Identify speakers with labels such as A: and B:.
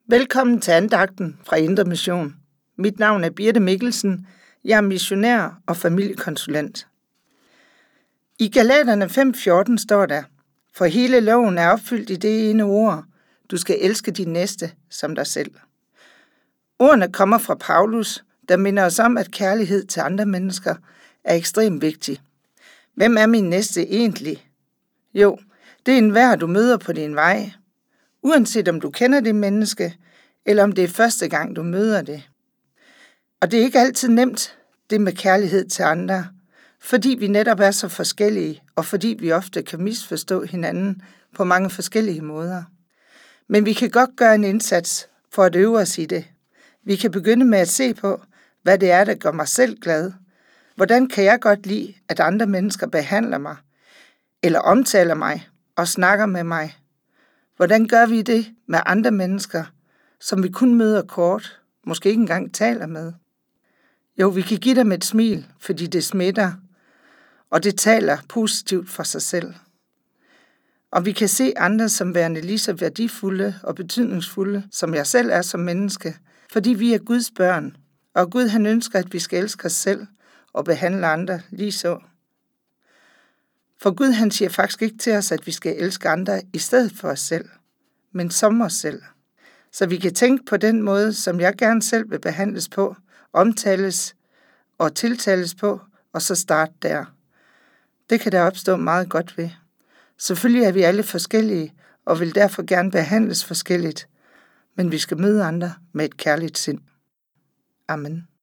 A: Velkommen til andagten fra Indre Mission. Mit navn er Birte Mikkelsen. Jeg er missionær og familiekonsulent. I Galaterne 5:14 står der: For hele loven er opfyldt i det ene ord: Du skal elske din næste som dig selv. Ordene kommer fra Paulus, der minder os om, at kærlighed til andre mennesker er ekstremt vigtig. Hvem er min næste egentlig? Jo, det er enhver, du møder på din vej. Uanset om du kender det menneske, eller om det er første gang, du møder det. Og det er ikke altid nemt, det med kærlighed til andre, fordi vi netop er så forskellige, og fordi vi ofte kan misforstå hinanden på mange forskellige måder. Men vi kan godt gøre en indsats for at øve os i det. Vi kan begynde med at se på, hvad det er, der gør mig selv glad. Hvordan kan jeg godt lide, at andre mennesker behandler mig, eller omtaler mig og snakker med mig? Hvordan gør vi det med andre mennesker, som vi kun møder kort, måske ikke engang taler med? Jo, vi kan give dem et smil, fordi det smitter, og det taler positivt for sig selv. Og vi kan se andre som værende lige så værdifulde og betydningsfulde, som jeg selv er som menneske, fordi vi er Guds børn, og Gud han ønsker, at vi skal elske os selv og behandle andre lige så. For Gud han siger faktisk ikke til os, at vi skal elske andre i stedet for os selv, men som os selv. Så vi kan tænke på den måde, som jeg gerne selv vil behandles på, omtales og tiltales på, og så starte der. Det kan der opstå meget godt ved. Selvfølgelig er vi alle forskellige, og vil derfor gerne behandles forskelligt, men vi skal møde andre med et kærligt sind. Amen.